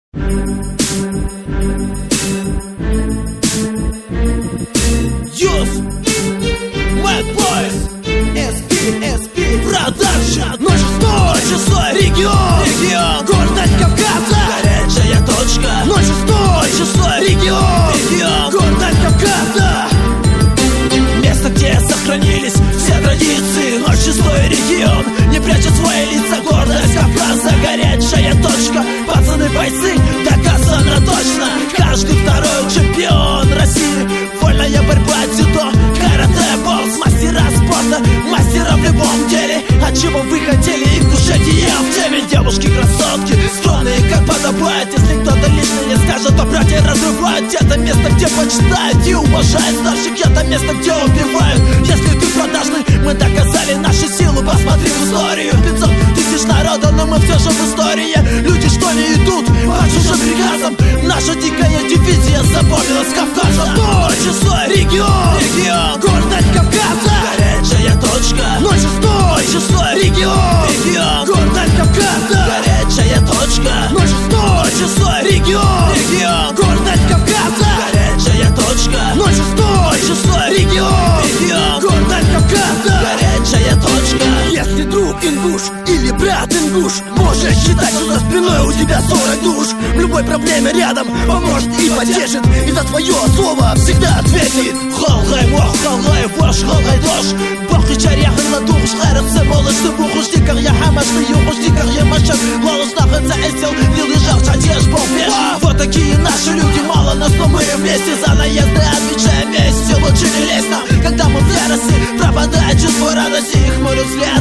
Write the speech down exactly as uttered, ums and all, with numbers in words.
Юз, Mad Boys, эс пи, эс пи, Production, ноль шестой, шестой регион, регион, гордость Кавказа, горячая точка, ноль шестой, шестой регион, регион, гордость Кавказа. Место, где сохранились все традиции, ноль шестой регион, не прячет свои лица, гордость Кавказа, горячая точка. Пацаны, бойцы, доказано точно, каждый второй чемпион России. Вольная борьба, дзюдо, карате, бокс, мастера спорта, мастера в любом деле. А чего вы хотели, их душите я в теме. Девушки-красотки, стройные, как подобает. Если кто-то лишнее скажет, то братья разрывают. Это место, где почитают и уважают старших. Это место, где убивают. Если ты продажный, мы доказали нашу силу. Посмотри в историю. Пятьсот тысяч народа, но мы все же в истории. Люди, что не идут по чужим приказам. Наша дикая дивизия запомнилась с Кавказа. Ноль шестой регион, регион, гордость Кавказа, горячая точка. Ноль шестой, шестой регион, регион, гордость Кавказа, горячая точка. Ноль шестой, шестой регион, регион, гордость Кавказа, горячая точка. Ноль шестой, шестой регион, регион, гордость Кавказа, горячая точка. Если друг ингуш или брат ингуш, можешь считать, что за спиной у тебя сорок душ. В любой проблеме рядом поможет и поддержит, и за твое слово всегда ответит. Холгай мох, холгай вош, холгай дош. Бог и чарях и ладуш, хайрахся молочный бухуш. Дикар я хамашный юхуш, дикар я машак. Голос находится эсел, не лежал, чадеж, бомбеж. Вот такие наши люди, мало нас, но мы вместе. За наезды отвечаем вместе, лучше не лезь нам. Когда мы в ярости, пропадает чувство радости, их хмурю взгляд.